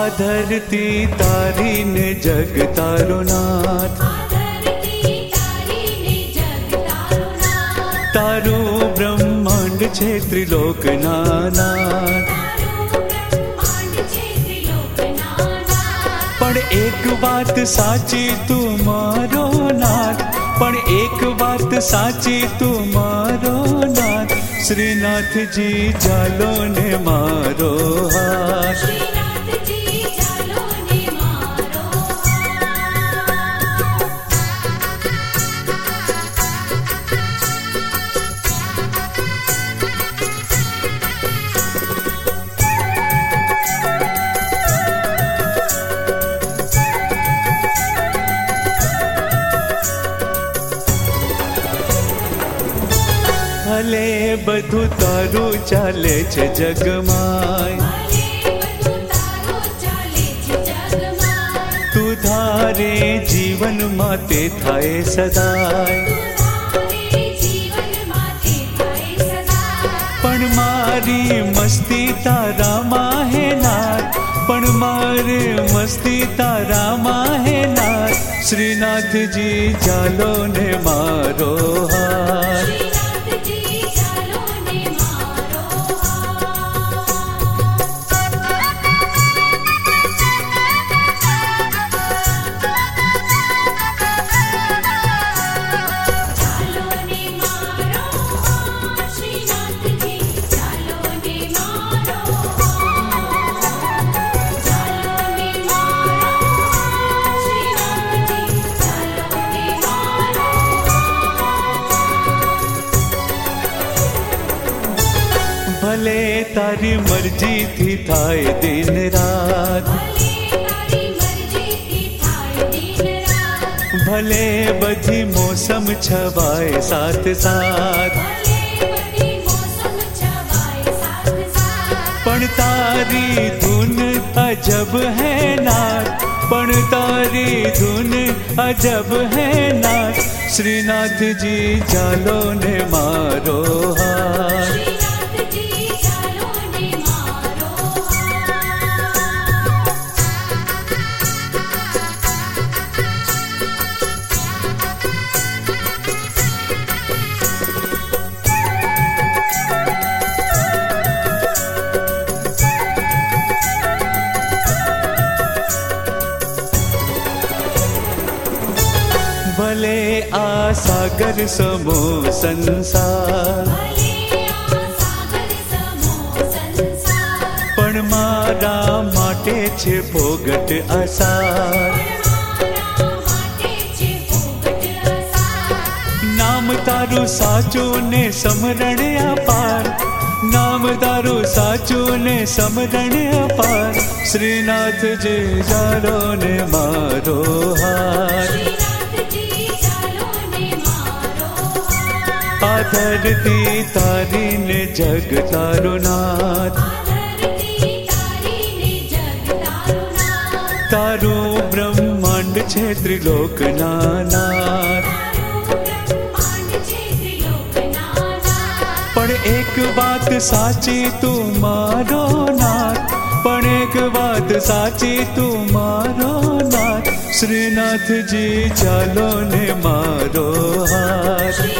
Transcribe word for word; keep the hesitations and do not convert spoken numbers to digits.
આ ધરતી તારીને જગ તારો નાથ, તારું બ્રહ્માંડ છે ત્રિલોકના નાથ. પણ એક વાત સાચી તું મારો નાથ, પણ એક વાત સાચી તું મારો નાથ. શ્રીનાથજી ચાલો ને મારો હાથ, ભલે બધું તારું ચાલે છે જગમાય, તું ધારે જીવનમાં તે થાય સદાય. પણ મારી મસ્તી તારામાં હે નાથ, પણ મારે મસ્તી તારામાં હે નાથ. શ્રીનાથજી ચાલો ને મારો હાથ, ભલે તારી મરજીથી થાય દિન રાત, ભલે બધી મોસમ છવાય સાથ સાથ. પણ તારી ધૂન અજબ હે નાથ, પણ તારી ધૂન અજબ હે નાથ. શ્રીનાથજી ચાલો ને મારો હાથ, ભલે આ સાગર સમો સંસાર, પણ મારા માટે છે ભોગટ અસાર. નામ તારું સાચું ને સમરણ અપાર, નામ તારું સાચું ને સમરણ અપાર. શ્રીનાથજી ચાલો ને મારો હાથ, આ ધરતી તારીને જગ તારો નાથ, તારું બ્રહ્માંડ છે ત્રિલોકના નાથ. પણ એક વાત સાચી તું મારો નાથ, પણ એક વાત સાચી તું મારો નાથ. શ્રીનાથજી ચાલો ને મારો હાથ.